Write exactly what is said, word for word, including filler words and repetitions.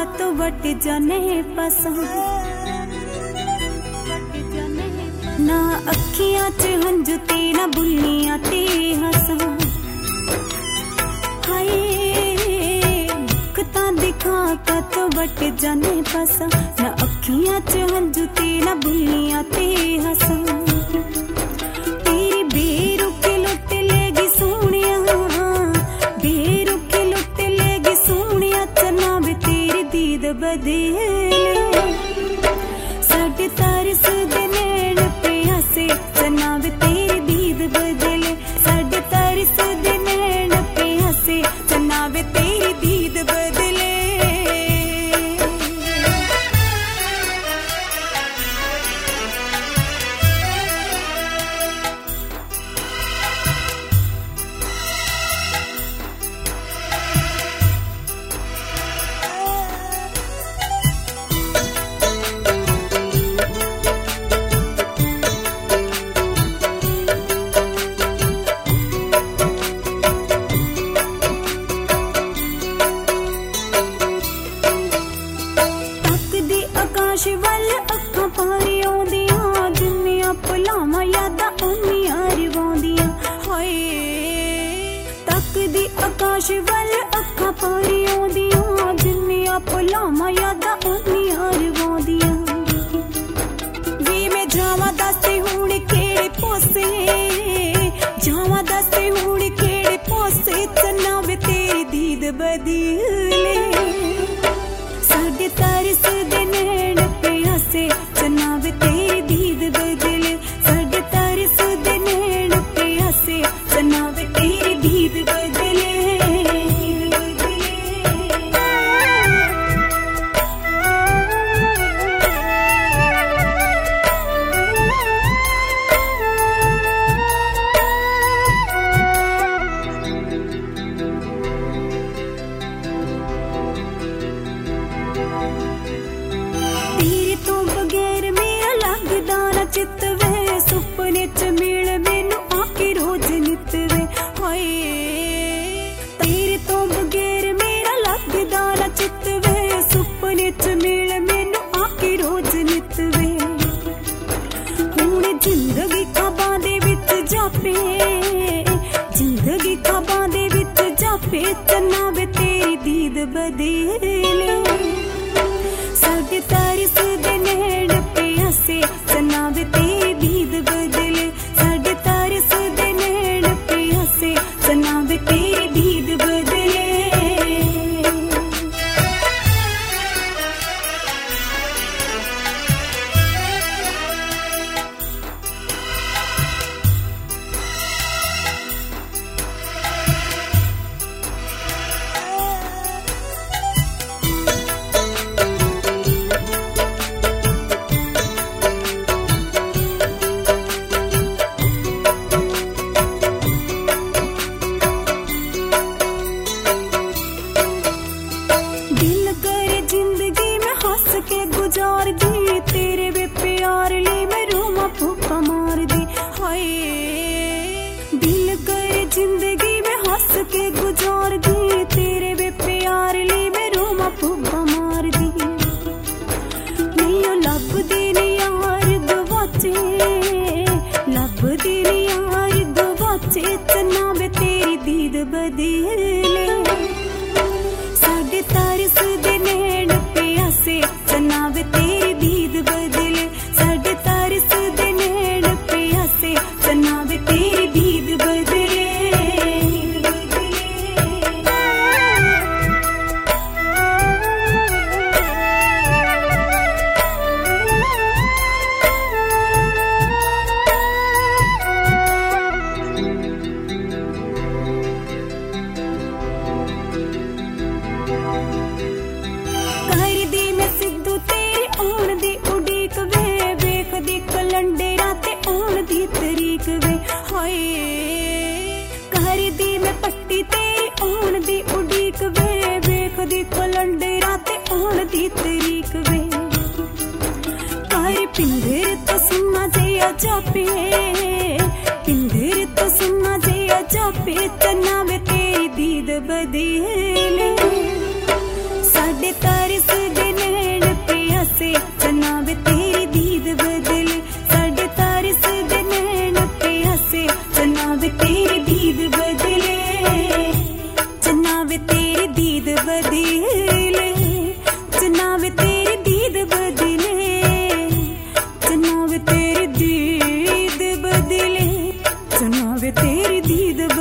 का तो बट जाने पसंद ना अखियां च हंजू ते ना बुल्लियां ते हंसा हाय मुखता दिखा का तो बट जाने पसंद ना अखियां च हंजू ते ना बुल्लियां ते हंसा तेरी बेरुखी लुट लेगी सोनिया बेरुखी लुट लेगी सोनिया चना वे तेरी दीद बदले साढ़े तारस दे नैन पे हंसे चना वे तेरी दीद बदले साढ़े तारस दे नैन पे हंसे चना वे तेरी दीद बदले आकाश वल अखां पारी आउंदियां जिन्नियां भुलावां यादां उन्नियां रिवाउंदियां हाय तकदी आकाश वल अखां पारी आउंदियां जिन्नियां भुलावां यादां उन्नियां रिवाउंदियां वे मैं जावां दस्से हुण केड़े पोसे जावां दस्से हुण केड़े पोसे चन्ना वे तेरी दीद बदले साढ़े तारस दे नैन पे हंसे चन्ना वे तेरी दीद बदले साढ़े तारस दे नैन पे हंसे चन्ना वे तेरी दीद बदले तेरे तो बगैर मेरा लगदा ना चित वे सुपने च मिल मैनू आके रोज नित वे हाय तेरे तो बगैर मेरा लगदा ना चित वे सुपने च मिल मैनू आके रोज नित वे हुण जिंदगी ख्वाबां दे विच जापे जिंदगी ख्वाबां दे विच जापे चन्ना वे तेरी दीद बदले साढ़े तारस दे नैन पे हंसे चन्ना वे तेरी दीद बदले साढ़े तारस दे नैन पे हंसे चन्ना वे तेरी दीद बदले दिल करे जिंदगी में हंस के गुजार दी तेरे वे प्यार ले मैं रोमा फूका मार दी हाय दिल करे जिंदगी में हंस के गुजार दी तेरे वे प्यार ले मैं रोमा फूका मार दी नहीं लभदी नी यार गवाचे लभदी नी यार गवाचे चन्ना वे तेरी दीद बदले साढ़े तारस दे नैन पे हंसे चन्ना वे तेरी दीद बदले साढ़े तारस दे नैन पे हंसे चन्ना वे तेरी दीद बदले करदी मैं सिद्धू तेरी आउण दी उडीक वे वेखदी कलंडे राते आउण दी तरीक वे हाय करदी मैं पट्टी तेरी आउण दी उडीक वे वेखदी कलंडे राते आउण दी तरीक वे कर पिंदर तो सुना जिया जापे पिंदर तो सुना जिया जापे चन्ना वे तेरी दीद बदले साढ़े तारस हसे चन्ना वे तेरी दीद बदले साडे तारस दे नैन ते हसे चन्ना वे तेरी दीद बदले चन्ना वे तेरी दीद बदले चन्ना वे तेरी दीद बदले चन्ना वे तेरी दीद बदले चन्ना वे तेरी दीद